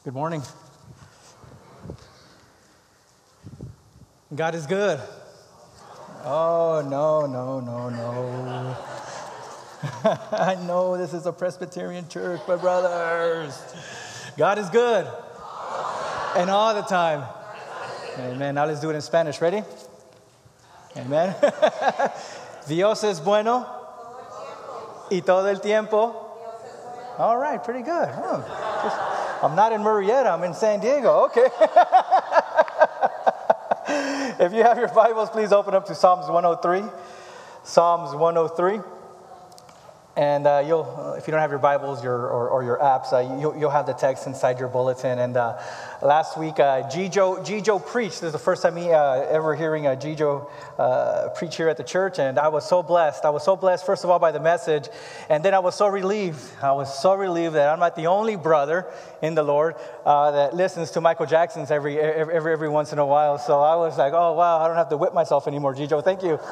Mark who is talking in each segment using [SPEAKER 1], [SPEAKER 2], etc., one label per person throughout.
[SPEAKER 1] Good morning. God is good. Oh, no. I know this is a Presbyterian church, but brothers, God is good. And all the time. Amen. Now let's do it in Spanish. Ready? Amen. Dios es bueno. Y todo el tiempo. All right, pretty good. I'm not in Murrieta, I'm in San Diego. Okay. If you have your Bibles, please open up to Psalms 103. Psalms 103. And if you don't have your Bibles or your apps, you'll have the text inside your bulletin. And last week, Gijo preached. This is the first time me ever hearing Gijo preach here at the church. And I was so blessed. I was so blessed, first of all, by the message. And then I was so relieved. That I'm not the only brother in the Lord that listens to Michael Jackson's every once in a while. So I was like, oh, wow, I don't have to whip myself anymore, Gijo. Thank you.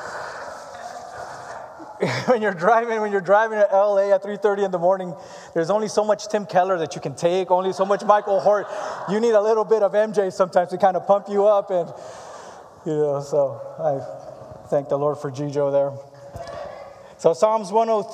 [SPEAKER 1] When you're driving to LA at 3:30 in the morning, there's only so much Tim Keller that you can take, only so much Michael Hort. You need a little bit of MJ sometimes to kind of pump you up, and so I thank the Lord for Gijo there. So Psalms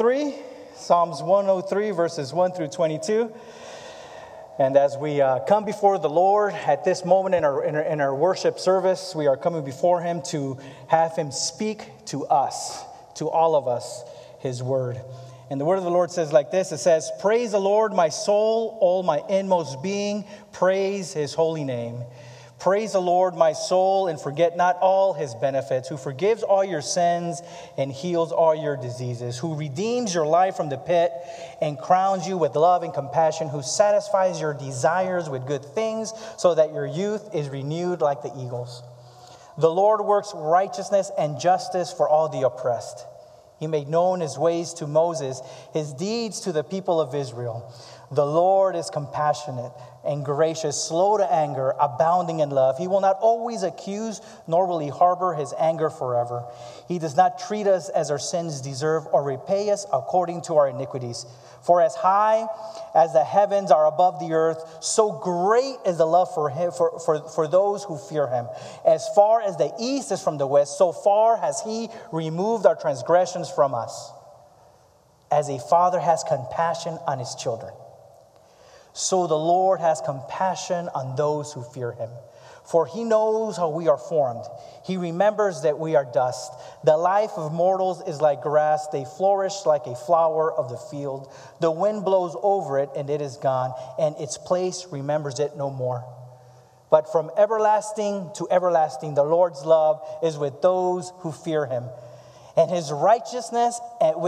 [SPEAKER 1] 103 verses 1 through 22. And as we come before the Lord at this moment in our worship service, we are coming before Him to have Him speak to us. To all of us, His word. And the word of the Lord says like this. It says, "Praise the Lord, my soul, all my inmost being. Praise His holy name. Praise the Lord, my soul, and forget not all His benefits, who forgives all your sins and heals all your diseases, who redeems your life from the pit and crowns you with love and compassion, who satisfies your desires with good things so that your youth is renewed like the eagles. The Lord works righteousness and justice for all the oppressed. He made known His ways to Moses, His deeds to the people of Israel. The Lord is compassionate and gracious, slow to anger, abounding in love. He will not always accuse, nor will He harbor His anger forever. He does not treat us as our sins deserve or repay us according to our iniquities. For as high as the heavens are above the earth, so great is the love for Him, for those who fear Him. As far as the east is from the west, so far has He removed our transgressions from us. As a father has compassion on his children, so the Lord has compassion on those who fear Him. For He knows how we are formed. He remembers that we are dust. The life of mortals is like grass. They flourish like a flower of the field. The wind blows over it, and it is gone, and its place remembers it no more. But from everlasting to everlasting, the Lord's love is with those who fear Him, and His righteousness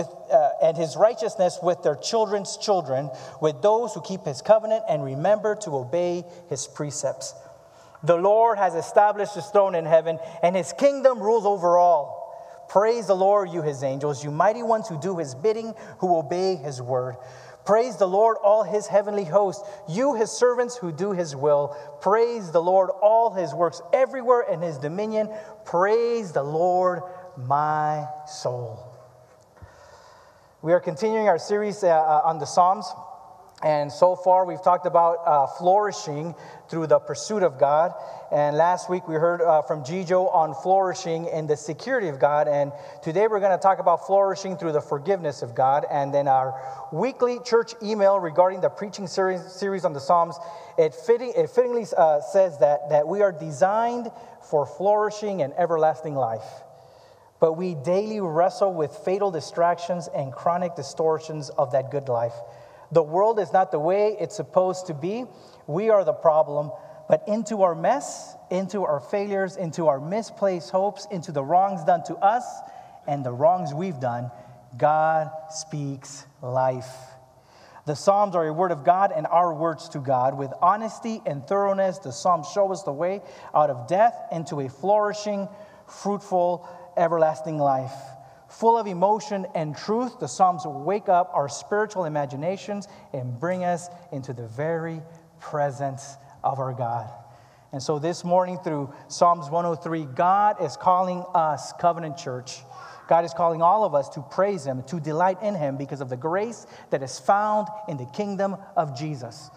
[SPEAKER 1] with their children's children, with those who keep His covenant and remember to obey His precepts. The Lord has established His throne in heaven, and His kingdom rules over all. Praise the Lord, you His angels, you mighty ones who do His bidding, who obey His word. Praise the Lord, all His heavenly hosts, you His servants who do His will. Praise the Lord, all His works everywhere in His dominion. Praise the Lord, my soul. We are continuing our series on the Psalms. And so far, we've talked about flourishing through the pursuit of God. And last week, we heard from Gijo on flourishing in the security of God. And today, we're going to talk about flourishing through the forgiveness of God. And then our weekly church email regarding the preaching series on the Psalms, it fittingly says that we are designed for flourishing and everlasting life. But we daily wrestle with fatal distractions and chronic distortions of that good life. The world is not the way it's supposed to be. We are the problem. But into our mess, into our failures, into our misplaced hopes, into the wrongs done to us and the wrongs we've done, God speaks life. The Psalms are a word of God and our words to God. With honesty and thoroughness, the Psalms show us the way out of death into a flourishing, fruitful, everlasting life. Full of emotion and truth, the Psalms wake up our spiritual imaginations and bring us into the very presence of our God. And so this morning through Psalms 103, God is calling us, Covenant Church. God is calling all of us to praise Him, to delight in Him because of the grace that is found in the kingdom of Jesus.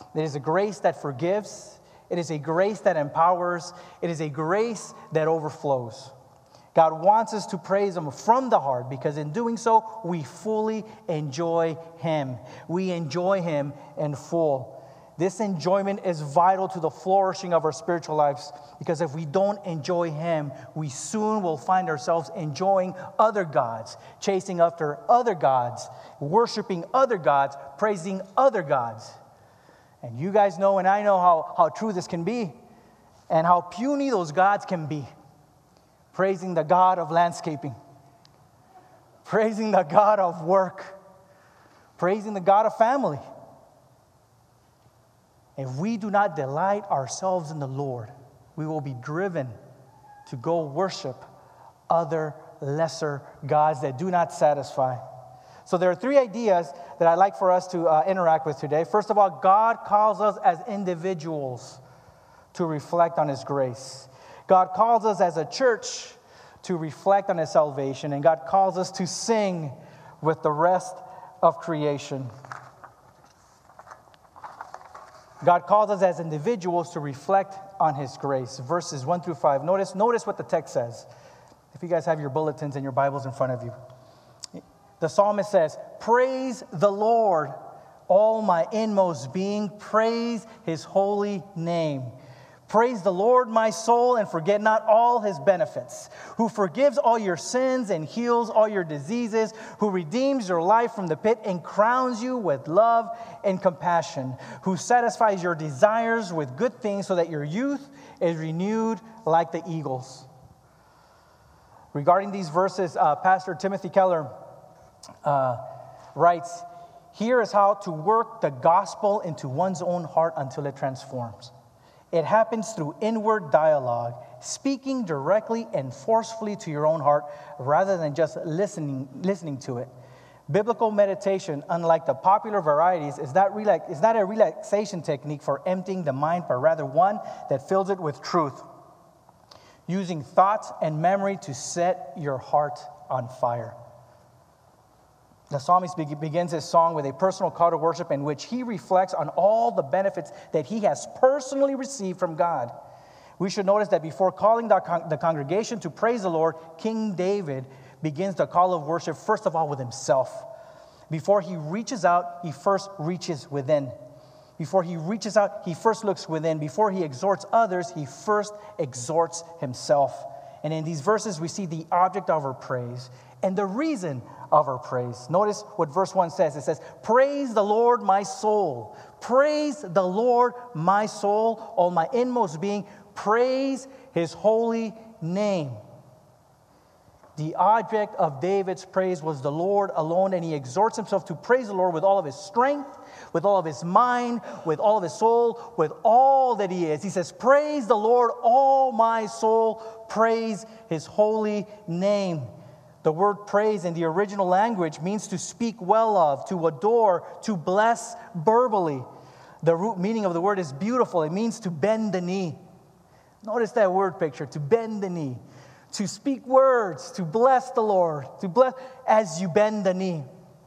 [SPEAKER 1] It is a grace that forgives. It is a grace that empowers. It is a grace that overflows. God wants us to praise Him from the heart because in doing so, we fully enjoy Him. We enjoy Him in full. This enjoyment is vital to the flourishing of our spiritual lives because if we don't enjoy Him, we soon will find ourselves enjoying other gods, chasing after other gods, worshiping other gods, praising other gods. And you guys know and I know how true this can be and how puny those gods can be. Praising the God of landscaping, praising the God of work, praising the God of family. If we do not delight ourselves in the Lord, we will be driven to go worship other lesser gods that do not satisfy. So there are three ideas that I'd like for us to interact with today. First of all, God calls us as individuals to reflect on His grace. God calls us as a church to reflect on His salvation, and God calls us to sing with the rest of creation. God calls us as individuals to reflect on His grace. Verses 1 through 5. Notice what the text says. If you guys have your bulletins and your Bibles in front of you. The psalmist says, "Praise the Lord, all my inmost being. Praise His holy name. Praise the Lord, my soul, and forget not all His benefits, who forgives all your sins and heals all your diseases, who redeems your life from the pit and crowns you with love and compassion, who satisfies your desires with good things so that your youth is renewed like the eagles." Regarding these verses, Pastor Timothy Keller writes, "Here is how to work the gospel into one's own heart until it transforms. It happens through inward dialogue, speaking directly and forcefully to your own heart rather than just listening to it. Biblical meditation, unlike the popular varieties, is not a relaxation technique for emptying the mind, but rather one that fills it with truth, using thoughts and memory to set your heart on fire." The psalmist begins his song with a personal call to worship in which he reflects on all the benefits that he has personally received from God. We should notice that before calling the congregation to praise the Lord, King David begins the call of worship first of all with himself. Before he reaches out, he first reaches within. Before he reaches out, he first looks within. Before he exhorts others, he first exhorts himself. And in these verses, we see the object of our praise and the reason of our praise. Notice what verse 1 says. It says, "Praise the Lord, my soul. Praise the Lord, my soul, all my inmost being. Praise His holy name." The object of David's praise was the Lord alone, and he exhorts himself to praise the Lord with all of his strength, with all of his mind, with all of his soul, with all that he is. He says, "Praise the Lord, all my soul. Praise His holy name." The word praise in the original language means to speak well of, to adore, to bless verbally. The root meaning of the word is beautiful. It means to bend the knee. Notice that word picture, to bend the knee. To speak words, to bless the Lord, to bless as you bend the knee.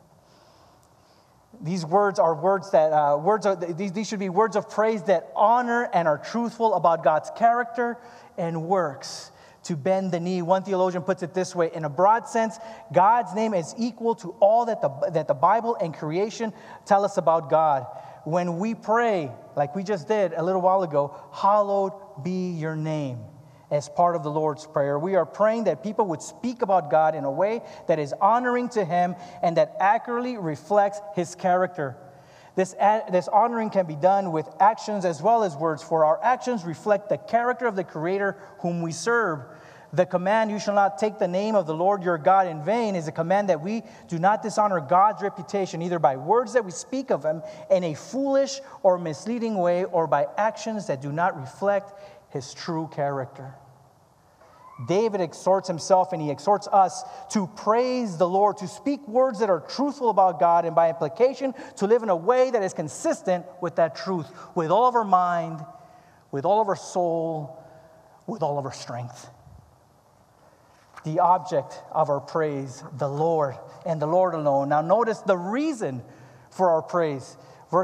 [SPEAKER 1] These words are these should be words of praise that honor and are truthful about God's character and works. To bend the knee. One theologian puts it this way: in a broad sense, God's name is equal to all that the Bible and creation tell us about God. When we pray, like we just did a little while ago, "Hallowed be your name," as part of the Lord's Prayer, we are praying that people would speak about God in a way that is honoring to Him and that accurately reflects His character. This honoring can be done with actions as well as words, for our actions reflect the character of the Creator whom we serve. The command, "You shall not take the name of the Lord your God in vain," is a command that we do not dishonor God's reputation either by words that we speak of Him in a foolish or misleading way or by actions that do not reflect His true character. David exhorts himself and he exhorts us to praise the Lord, to speak words that are truthful about God, and by implication, to live in a way that is consistent with that truth, with all of our mind, with all of our soul, with all of our strength. The object of our praise, the Lord, and the Lord alone. Now notice the reason for our praise. Verses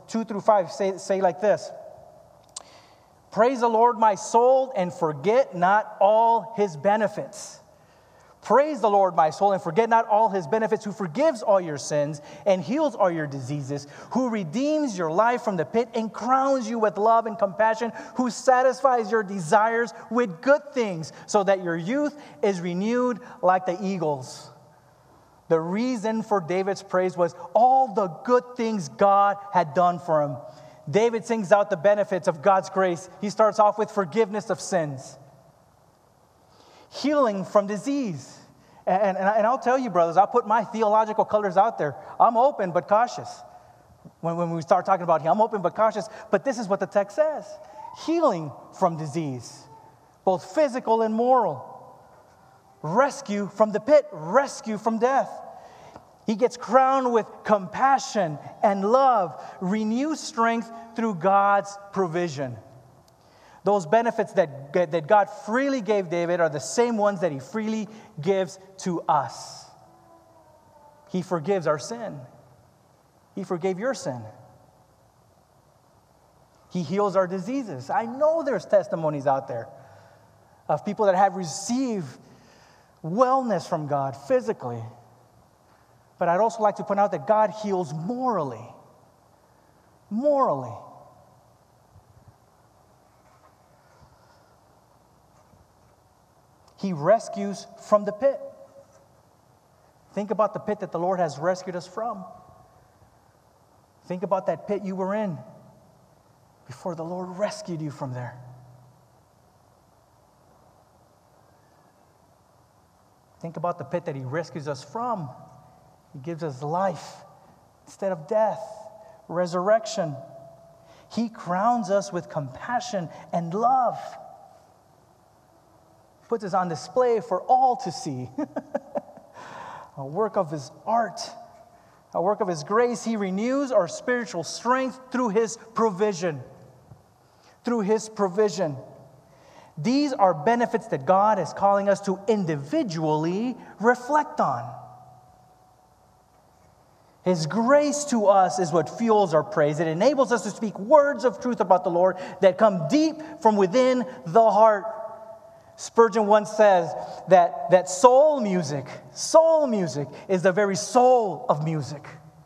[SPEAKER 1] 2 through 5 say like this. Praise the Lord, my soul, and forget not all his benefits. Praise the Lord, my soul, and forget not all his benefits, who forgives all your sins and heals all your diseases, who redeems your life from the pit and crowns you with love and compassion, who satisfies your desires with good things, so that your youth is renewed like the eagles. The reason for David's praise was all the good things God had done for him. David sings out the benefits of God's grace. He starts off with forgiveness of sins, healing from disease. And I'll tell you, brothers, I'll put my theological colors out there. I'm open but cautious. When we start talking about healing, I'm open but cautious. But this is what the text says. Healing from disease, both physical and moral. Rescue from the pit, rescue from death. He gets crowned with compassion and love, renewed strength through God's provision. Those benefits that God freely gave David are the same ones that he freely gives to us. He forgives our sin. He forgave your sin. He heals our diseases. I know there's testimonies out there of people that have received wellness from God physically. But I'd also like to point out that God heals morally. Morally. He rescues from the pit. Think about the pit that the Lord has rescued us from. Think about that pit you were in before the Lord rescued you from there. Think about the pit that he rescues us from. He gives us life instead of death, resurrection. He crowns us with compassion and love. Puts us on display for all to see. A work of his art, a work of his grace. He renews our spiritual strength through his provision. Through his provision. These are benefits that God is calling us to individually reflect on. His grace to us is what fuels our praise. It enables us to speak words of truth about the Lord that come deep from within the heart. Spurgeon once says that soul music is the very soul of music.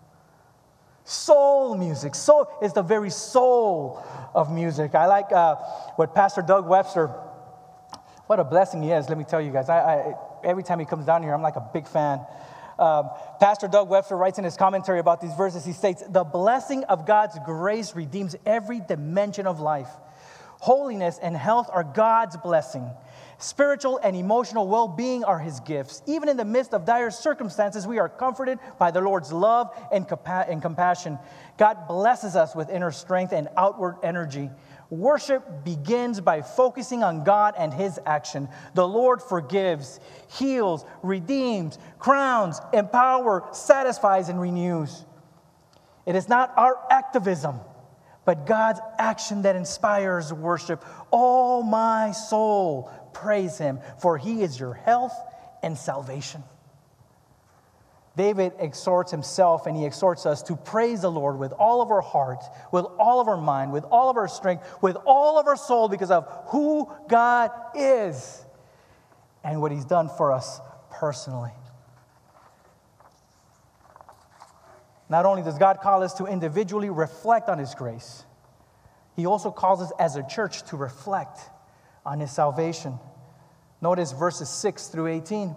[SPEAKER 1] Soul music is the very soul of music. I like what Pastor Doug Webster, what a blessing he is, let me tell you guys. I every time he comes down here, I'm like a big fan. Pastor Doug Webster writes in his commentary about these verses, he states, the blessing of God's grace redeems every dimension of life. Holiness and health are God's blessing. Spiritual and emotional well-being are his gifts. Even in the midst of dire circumstances, we are comforted by the Lord's love and compassion. God blesses us with inner strength and outward energy. Worship begins by focusing on God and his action. The Lord forgives, heals, redeems, crowns, empowers, satisfies, and renews. It is not our activism, but God's action that inspires worship. Oh, my soul, praise him, for he is your health and salvation. David exhorts himself and he exhorts us to praise the Lord with all of our heart, with all of our mind, with all of our strength, with all of our soul, because of who God is and what he's done for us personally. Not only does God call us to individually reflect on his grace, he also calls us as a church to reflect on his salvation. Notice verses 6 through 18.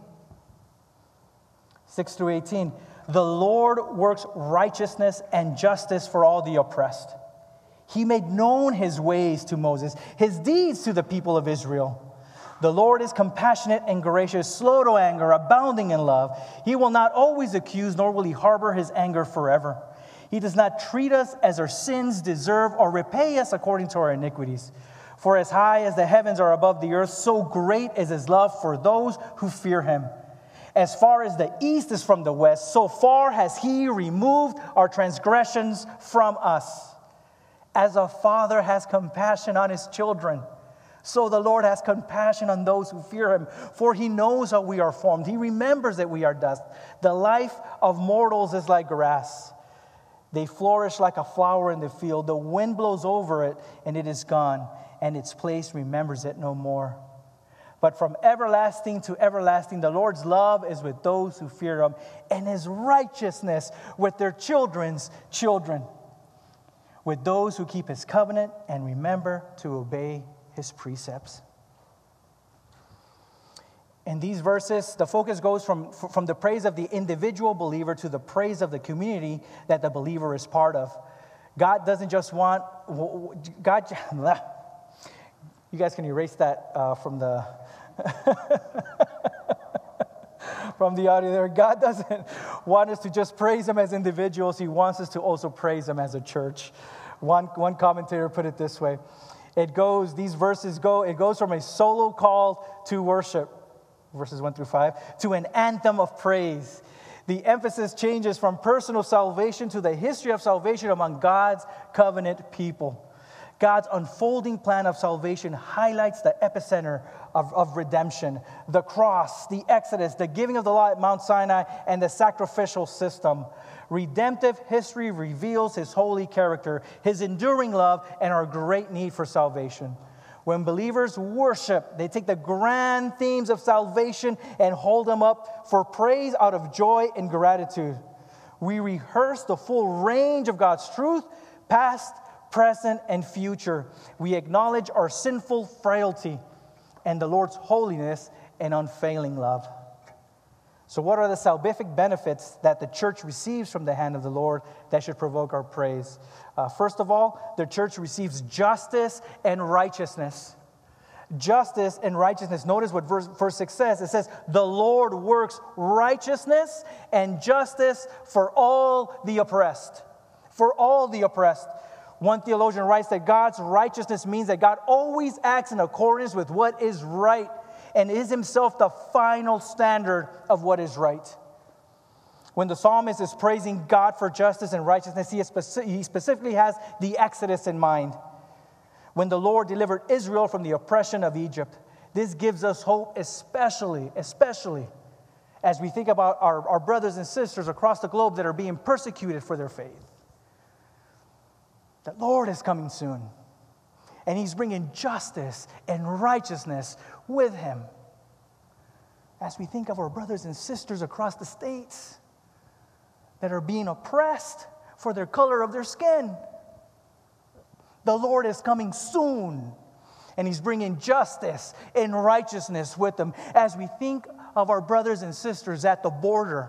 [SPEAKER 1] 6 through 18. The Lord works righteousness and justice for all the oppressed. He made known his ways to Moses, his deeds to the people of Israel. The Lord is compassionate and gracious, slow to anger, abounding in love. He will not always accuse, nor will he harbor his anger forever. He does not treat us as our sins deserve or repay us according to our iniquities. For as high as the heavens are above the earth, so great is his love for those who fear him. As far as the east is from the west, so far has he removed our transgressions from us. As a father has compassion on his children, so the Lord has compassion on those who fear him. For he knows how we are formed. He remembers that we are dust. The life of mortals is like grass. They flourish like a flower in the field. The wind blows over it, and it is gone, and its place remembers it no more. But from everlasting to everlasting, the Lord's love is with those who fear him, and his righteousness with their children's children, with those who keep his covenant and remember to obey his precepts. In these verses, the focus goes from the praise of the individual believer to the praise of the community that the believer is part of. God doesn't just want, God, you guys can erase that from the from the audio there. God doesn't want us to just praise him as individuals. He wants us to also praise him as a church. One commentator put it this way. It goes from a solo call to worship, verses 1 through 5, to an anthem of praise. The emphasis changes from personal salvation to the history of salvation among God's covenant people. God's unfolding plan of salvation highlights the epicenter of redemption, the cross, the Exodus, the giving of the law at Mount Sinai, and the sacrificial system. Redemptive history reveals his holy character, his enduring love, and our great need for salvation. When believers worship, they take the grand themes of salvation and hold them up for praise out of joy and gratitude. We rehearse the full range of God's truth, past, present, and future. We acknowledge our sinful frailty and the Lord's holiness and unfailing love. So what are the salvific benefits that the church receives from the hand of the Lord that should provoke our praise? First of all, the church receives justice and righteousness. Justice and righteousness. Notice what verse 6 says. It says, the Lord works righteousness and justice for all the oppressed. For all the oppressed. One theologian writes that God's righteousness means that God always acts in accordance with what is right and is himself the final standard of what is right. When the psalmist is praising God for justice and righteousness, he specifically has the Exodus in mind. When the Lord delivered Israel from the oppression of Egypt, this gives us hope, especially as we think about our brothers and sisters across the globe that are being persecuted for their faith. The Lord is coming soon, and he's bringing justice and righteousness with him. As we think of our brothers and sisters across the states that are being oppressed for their color of their skin, the Lord is coming soon, and he's bringing justice and righteousness with him. As we think of our brothers and sisters at the border,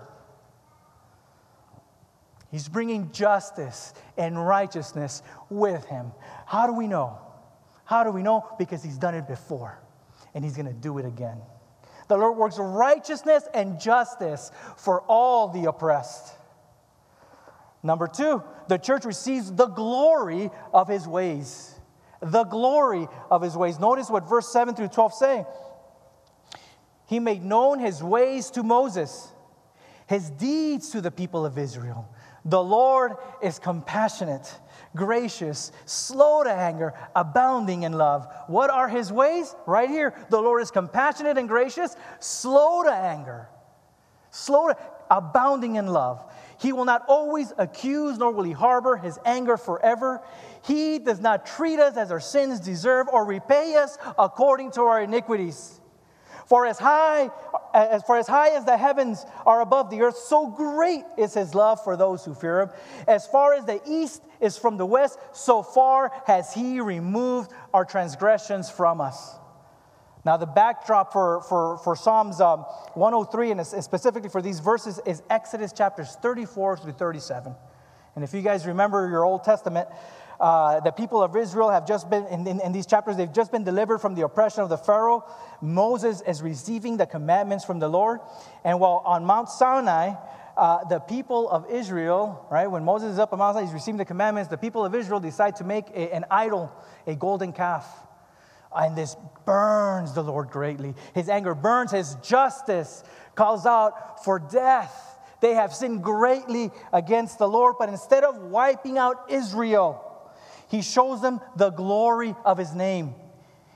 [SPEAKER 1] he's bringing justice and righteousness with him. How do we know? How do we know? Because he's done it before, and he's going to do it again. The Lord works righteousness and justice for all the oppressed. Number 2, the church receives the glory of his ways. The glory of his ways. Notice what verse 7 through 12 say. He made known his ways to Moses, his deeds to the people of Israel. The Lord is compassionate, gracious, slow to anger, abounding in love. What are his ways? Right here. The Lord is compassionate and gracious, slow to anger, abounding in love. He will not always accuse, nor will he harbor his anger forever. He does not treat us as our sins deserve or repay us according to our iniquities. For as high as the heavens are above the earth, so great is his love for those who fear him. As far as the east is from the west, so far has he removed our transgressions from us. Now, the backdrop for Psalms 103, and specifically for these verses, is Exodus chapters 34 through 37. And if you guys remember your Old Testament, the people of Israel have just been, in these chapters, they've just been delivered from the oppression of the Pharaoh. Moses is receiving the commandments from the Lord. And while on Mount Sinai, the people of Israel, right, when Moses is up on Mount Sinai, he's receiving the commandments, the people of Israel decide to make an idol, a golden calf. And this burns the Lord greatly. His anger burns, his justice calls out for death. They have sinned greatly against the Lord, but instead of wiping out Israel, he shows them the glory of his name.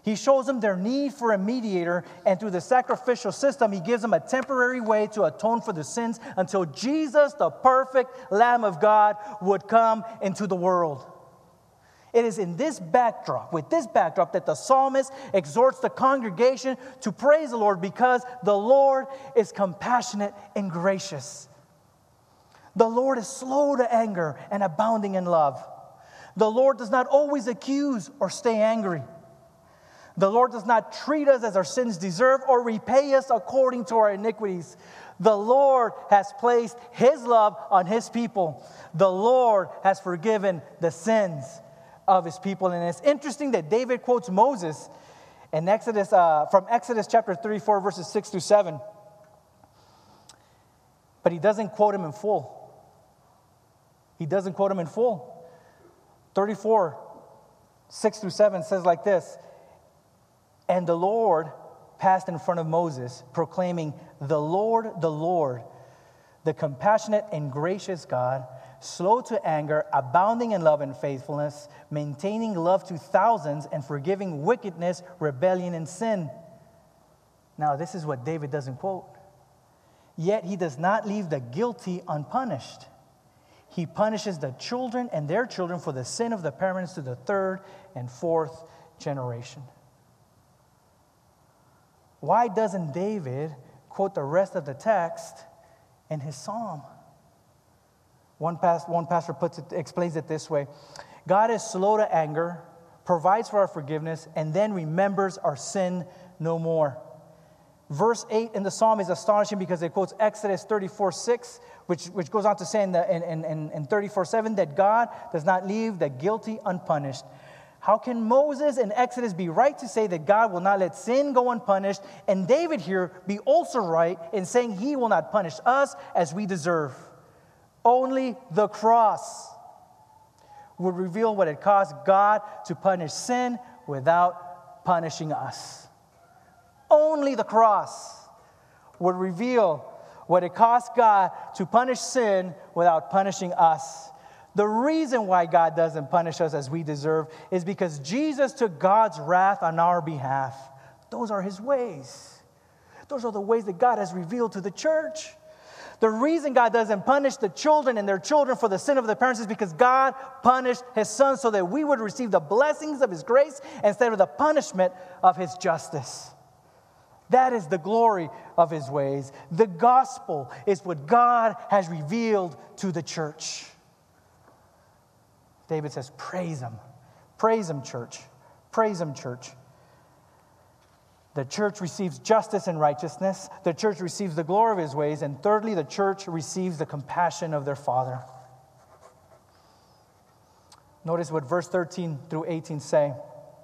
[SPEAKER 1] He shows them their need for a mediator, and through the sacrificial system, he gives them a temporary way to atone for their sins until Jesus, the perfect Lamb of God, would come into the world. It is in this backdrop, that the psalmist exhorts the congregation to praise the Lord, because the Lord is compassionate and gracious. The Lord is slow to anger and abounding in love. The Lord does not always accuse or stay angry. The Lord does not treat us as our sins deserve or repay us according to our iniquities. The Lord has placed his love on his people. The Lord has forgiven the sins of his people. And it's interesting that David quotes Moses in Exodus, from Exodus chapter 34, verses 6 through 7. But he doesn't quote him in full. He doesn't quote him in full. 34, 6 through 7 says like this: "And the Lord passed in front of Moses, proclaiming, the Lord, the compassionate and gracious God, slow to anger, abounding in love and faithfulness, maintaining love to thousands, and forgiving wickedness, rebellion, and sin." Now, this is what David doesn't quote. "Yet he does not leave the guilty unpunished. He punishes the children and their children for the sin of the parents to the third and fourth generation." Why doesn't David quote the rest of the text in his psalm? One pastor explains it this way: God is slow to anger, provides for our forgiveness, and then remembers our sin no more. Verse 8 in the psalm is astonishing because it quotes Exodus 34:6, which goes on to say in 34:7 that God does not leave the guilty unpunished. How can Moses in Exodus be right to say that God will not let sin go unpunished, and David here be also right in saying he will not punish us as we deserve? Only the cross would reveal what it cost God to punish sin without punishing us. Only the cross would reveal what it cost God to punish sin without punishing us. The reason why God doesn't punish us as we deserve is because Jesus took God's wrath on our behalf. Those are his ways. Those are the ways that God has revealed to the church. The reason God doesn't punish the children and their children for the sin of their parents is because God punished his son so that we would receive the blessings of his grace instead of the punishment of his justice. That is the glory of his ways. The gospel is what God has revealed to the church. David says, praise him. Praise him, church. Praise him, church. The church receives justice and righteousness. The church receives the glory of his ways. And thirdly, the church receives the compassion of their Father. Notice what verse 13 through 18 say.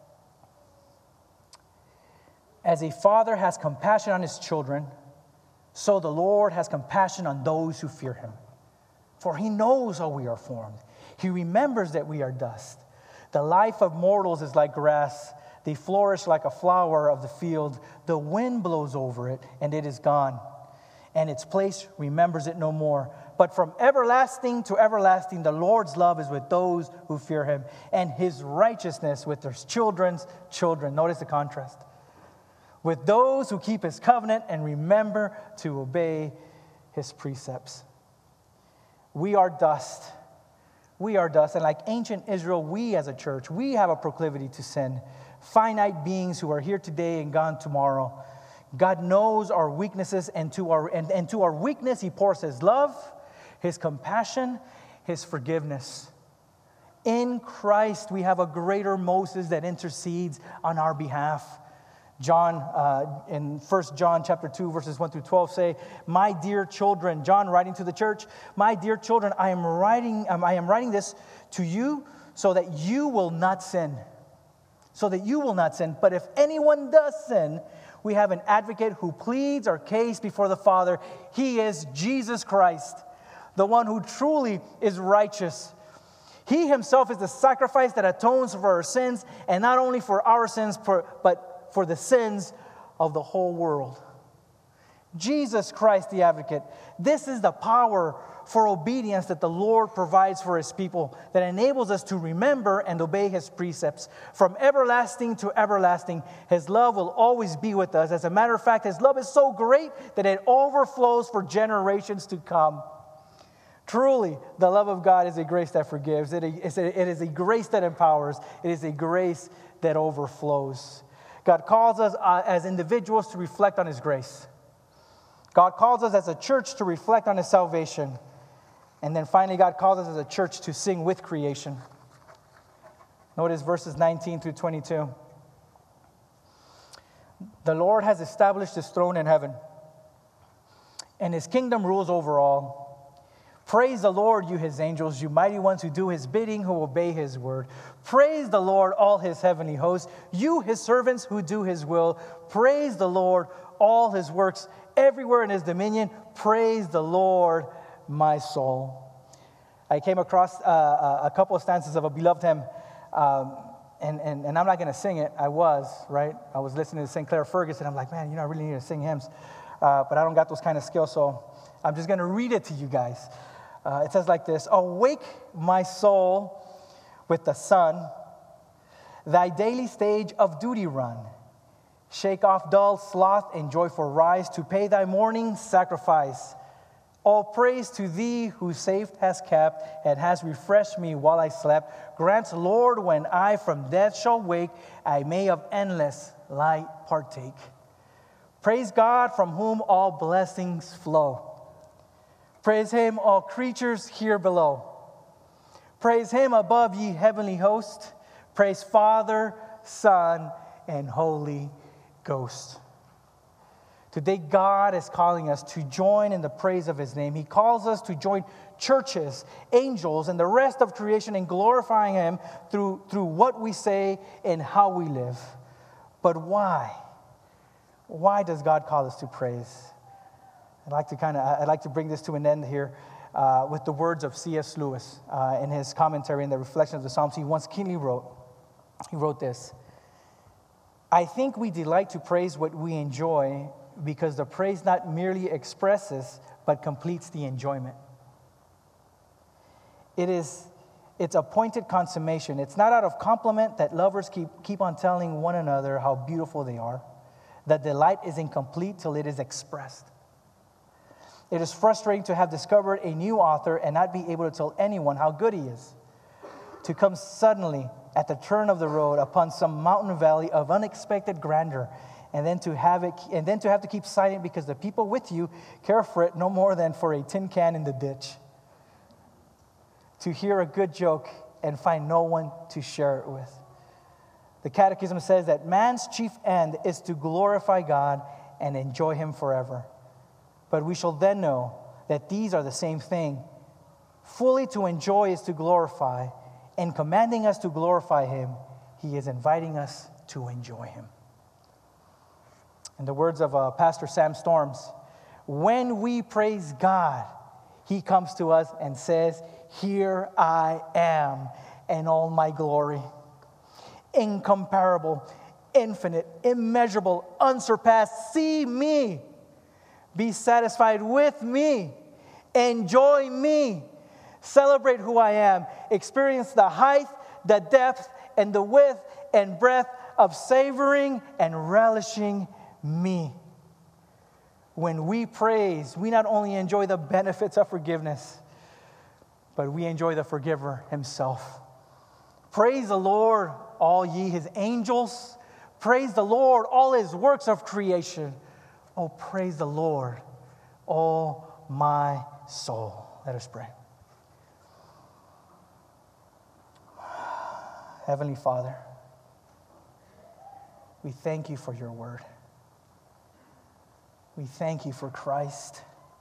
[SPEAKER 1] As a father has compassion on his children, so the Lord has compassion on those who fear him. For he knows how we are formed. He remembers that we are dust. The life of mortals is like grass. They flourish like a flower of the field. The wind blows over it, and it is gone, and its place remembers it no more. But from everlasting to everlasting, the Lord's love is with those who fear him, and his righteousness with their children's children. Notice the contrast. With those who keep his covenant and remember to obey his precepts. We are dust. We are dust, and like ancient Israel, we as a church, we have a proclivity to sin. Finite beings who are here today and gone tomorrow. God knows our weaknesses, and to our weakness, he pours his love, his compassion, his forgiveness. In Christ, we have a greater Moses that intercedes on our behalf. John, in 1 John chapter 2, verses 1 through 12 say, "My dear children," John writing to the church, "My dear children, I am writing this to you so that you will not sin." So that you will not sin. But if anyone does sin, we have an advocate who pleads our case before the Father. He is Jesus Christ, the one who truly is righteous. He himself is the sacrifice that atones for our sins, and not only for our sins, but for the sins of the whole world. Jesus Christ the advocate. This is the power for obedience that the Lord provides for his people, that enables us to remember and obey his precepts. From everlasting to everlasting, his love will always be with us. As a matter of fact, his love is so great that it overflows for generations to come. Truly, the love of God is a grace that forgives. It is a grace that empowers. It is a grace that overflows. God calls us as individuals to reflect on his grace. God calls us as a church to reflect on his salvation. And then finally, God calls us as a church to sing with creation. Notice verses 19 through 22. The Lord has established his throne in heaven, and his kingdom rules over all. Praise the Lord, you his angels, you mighty ones who do his bidding, who obey his word. Praise the Lord, all his heavenly hosts, you his servants who do his will. Praise the Lord, all his works everywhere in his dominion. Praise the Lord, my soul. I came across a couple of stanzas of a beloved hymn, and I'm not going to sing it. I was listening to St. Clair Ferguson. I'm like, man, I really need to sing hymns, but I don't got those kind of skills, so I'm just going to read it to you guys. It says like this: Awake, my soul, with the sun, thy daily stage of duty run. Shake off dull sloth and joyful rise to pay thy morning sacrifice. All praise to thee who safe has kept and has refreshed me while I slept. Grant, Lord, when I from death shall wake, I may of endless light partake. Praise God from whom all blessings flow. Praise him, all creatures here below. Praise him above, ye heavenly host. Praise Father, Son, and Holy Ghost. Today, God is calling us to join in the praise of his name. He calls us to join churches, angels, and the rest of creation in glorifying him through what we say and how we live. But why? Why does God call us to praise? I'd like to bring this to an end here with the words of C.S. Lewis in his commentary in the reflection of the Psalms. He once keenly wrote. He wrote this: I think we delight to praise what we enjoy because the praise not merely expresses but completes the enjoyment. It's a pointed consummation. It's not out of compliment that lovers keep on telling one another how beautiful they are. The delight is incomplete till it is expressed. It is frustrating to have discovered a new author and not be able to tell anyone how good he is. To come suddenly at the turn of the road upon some mountain valley of unexpected grandeur, and then to have to keep silent because the people with you care for it no more than for a tin can in the ditch. To hear a good joke and find no one to share it with. The Catechism says that man's chief end is to glorify God and enjoy him forever. But we shall then know that these are the same thing. Fully to enjoy is to glorify, and commanding us to glorify him, he is inviting us to enjoy him. In the words of Pastor Sam Storms, when we praise God, he comes to us and says, "Here I am in all my glory." Incomparable, infinite, immeasurable, unsurpassed. See me. Be satisfied with me. Enjoy me. Celebrate who I am. Experience the height, the depth, and the width and breadth of savoring and relishing me. When we praise, we not only enjoy the benefits of forgiveness, but we enjoy the forgiver himself. Praise the Lord, all ye his angels. Praise the Lord, all his works of creation. Oh, praise the Lord, oh my soul. Let us pray. Heavenly Father, we thank you for your word. We thank you for Christ.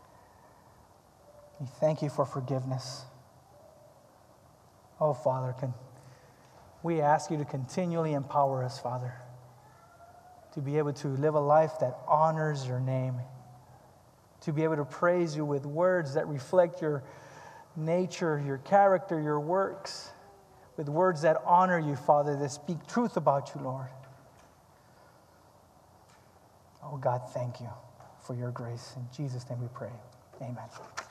[SPEAKER 1] We thank you for forgiveness. Oh, Father, we ask you to continually empower us, Father, to be able to live a life that honors your name, to be able to praise you with words that reflect your nature, your character, your works, with words that honor you, Father, that speak truth about you, Lord. Oh, God, thank you for your grace. In Jesus' name we pray. Amen.